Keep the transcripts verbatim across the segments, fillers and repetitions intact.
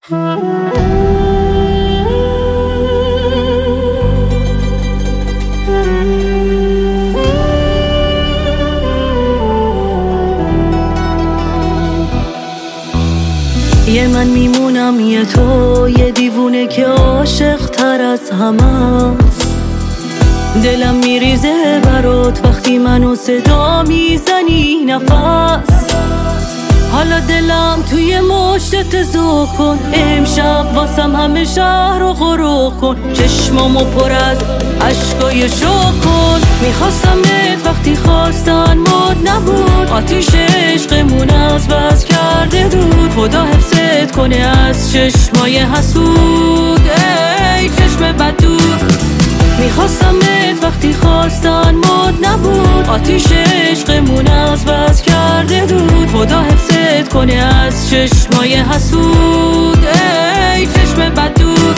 یه من میمونم یه تو، یه دیوونه که عاشق تر از همست. دلم میریزه برات وقتی منو صدا میزنی نفس. حالا دلم توی مشتت زو کن، امشب واسم همه شهر رو غرق کن. چشمامو پر از عشقای شوق کن. میخواستم بهت وقتی خواستن مد نبود، آتیش عشقمون از بس کرده دود. خدا حفظت کنه از چشمای حسود، ای چشم بدود. میخواستم بهت وقتی خواستن مد نبود، آتیش عشقمون از بس کرده دود. خدا حفظت کنه از چشمای حسود، ای چشم بدود.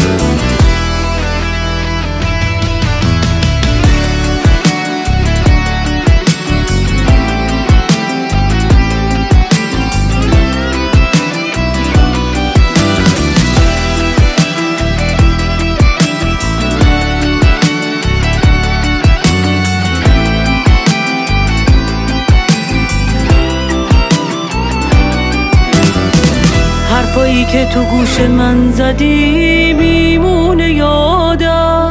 حرفایی که تو گوش من زدی میمونه یادم،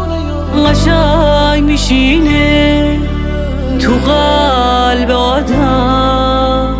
قشنگ میشینه تو قلب آدم.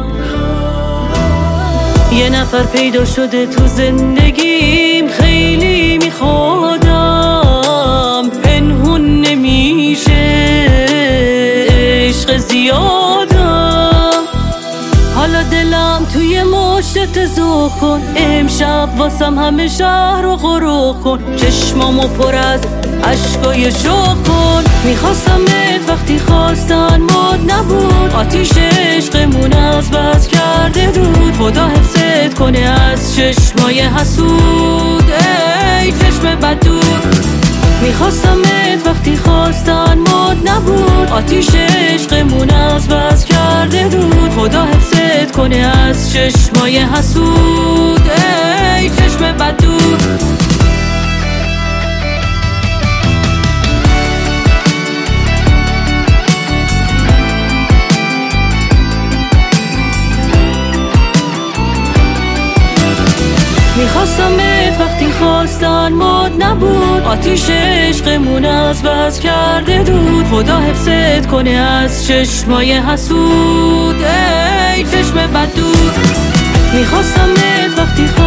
یه نفر پیدا شده تو زندگیم، خیلی میخوادم، پنهون نمیشه عشق زیادم. حالا دلم توی مشتت زو کن، امشب واسم همه شهر رو غرق کن. چشمامو پر از عشقای شوق کن. میخواستم بهت وقتی خواستن مد نبود، آتیش عشقمون از بس کرده دود. خدا حفظت کنه از چشمای حسود، ای چشم بدود. میخواستم بهت وقتی خواستن مد نبود، آتیش عشقمون از بس کرده دود. خدا حفظت کنه از چشمای حسود، ای چشم بدود. میخواستم بهت وقتی خواستن مد نبود، آتیش عشقمون از بس کرده دود. خدا حفظت کنه از چشمای حسود، ای چشم بدود. میخواستم بهت وقتی